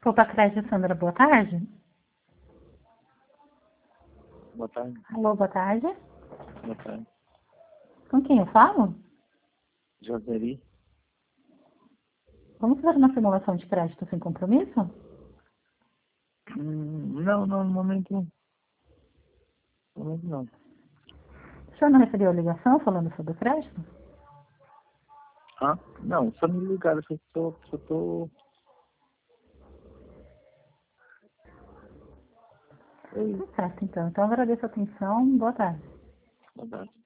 Poupa Crédito, Sandra, boa tarde. Boa tarde. Alô, boa tarde. Boa tarde. Com quem eu falo? Joseri. Vamos fazer uma simulação de crédito sem compromisso? Não, no momento não. No momento não. O senhor não recebeu a ligação falando sobre o crédito? Ah, não, só me ligaram, só tô... Oi, Tá certo, então. Então, agradeço a atenção. Boa tarde. boa tarde.